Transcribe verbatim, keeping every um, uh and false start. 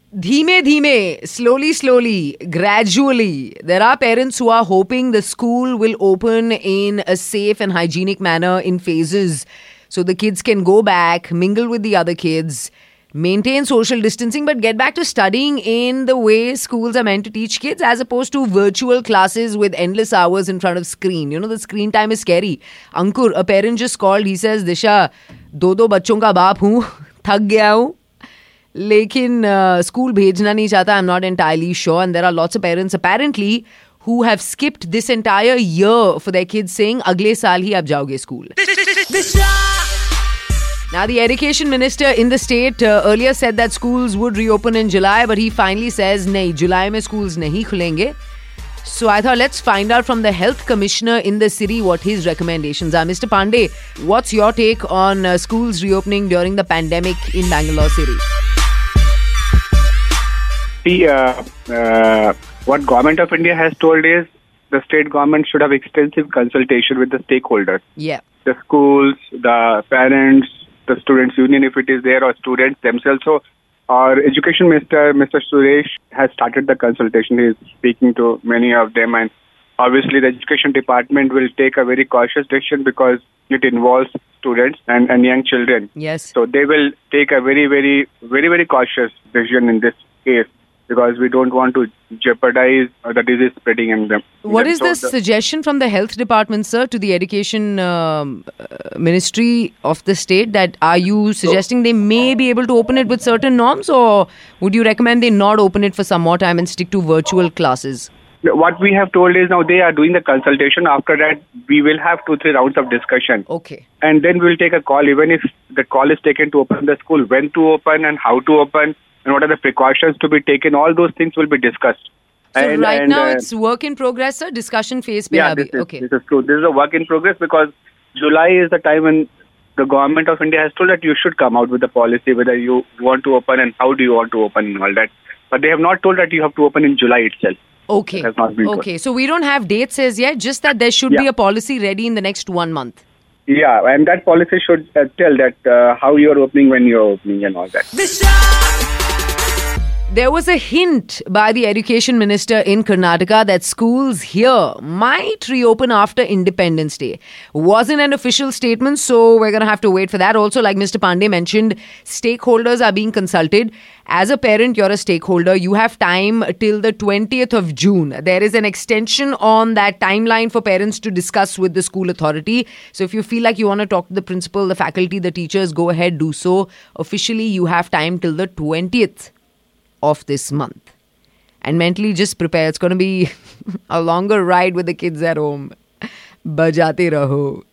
Dhime dhime, slowly, slowly, gradually, there are parents who are hoping the school will open in a safe and hygienic manner in phases so the kids can go back, mingle with the other kids, maintain social distancing, but get back to studying in the way schools are meant to teach kids, as opposed to virtual classes with endless hours in front of screen. You know, the screen time is scary. Ankur, a parent just called. He says, Disha, do do bachon ka baap hoon, thak gaya hoon. Lekin uh, school bhejna nahi chahta. I'm not entirely sure. And there are lots of parents apparently who have skipped this entire year for their kids, saying, Agle saal hi aap jaoge school. Now, the education minister in the state uh, earlier said that schools would reopen in July, but he finally says, nahi, July mein schools nahi khulenge. So I thought, let's find out from the health commissioner in the city what his recommendations are. Mister Pandey, what's your take on uh, schools reopening during the pandemic in Bangalore city? See, uh, uh, what Government of India has told is the state government should have extensive consultation with the stakeholders. Yeah. The schools, the parents, the students' union if it is there, or students themselves. So our education minister, Mister Suresh, has started the consultation. He is speaking to many of them, and obviously the education department will take a very cautious decision because it involves students and, and young children. Yes. So they will take a very, very, very, very cautious decision in this case, because we don't want to jeopardize the disease spreading in them. What is so the, the suggestion from the health department, sir, to the education um, uh, ministry of the state? That are you suggesting they may be able to open it with certain norms, or would you recommend they not open it for some more time and stick to virtual classes? What we have told is now they are doing the consultation. After that, we will have two, three rounds of discussion. Okay. And then we'll take a call, even if the call is taken to open the school, when to open and how to open, and what are the precautions to be taken. All those things will be discussed. So and, right and, now uh, it's work in progress, sir? Discussion phase? Yeah, this is, okay. this is true. This is a work in progress, because July is the time when the Government of India has told that you should come out with the policy, whether you want to open and how do you want to open and all that. But they have not told that you have to open in July itself. Okay. That has not been okay. told. So we don't have dates as yet, just that there should Yeah. be a policy ready in the next one month. Yeah, and that policy should uh, tell that uh, how you are opening, when you are opening and all that. There was a hint by the education minister in Karnataka that schools here might reopen after Independence Day. Wasn't an official statement, so we're going to have to wait for that. Also, like Mister Pandey mentioned, stakeholders are being consulted. As a parent, you're a stakeholder. You have time till the twentieth of June. There is an extension on that timeline for parents to discuss with the school authority. So if you feel like you want to talk to the principal, the faculty, the teachers, go ahead, do so. Officially, you have time till the twentieth of this month. And mentally, just prepare. It's going to be a longer ride with the kids at home. Bajate raho.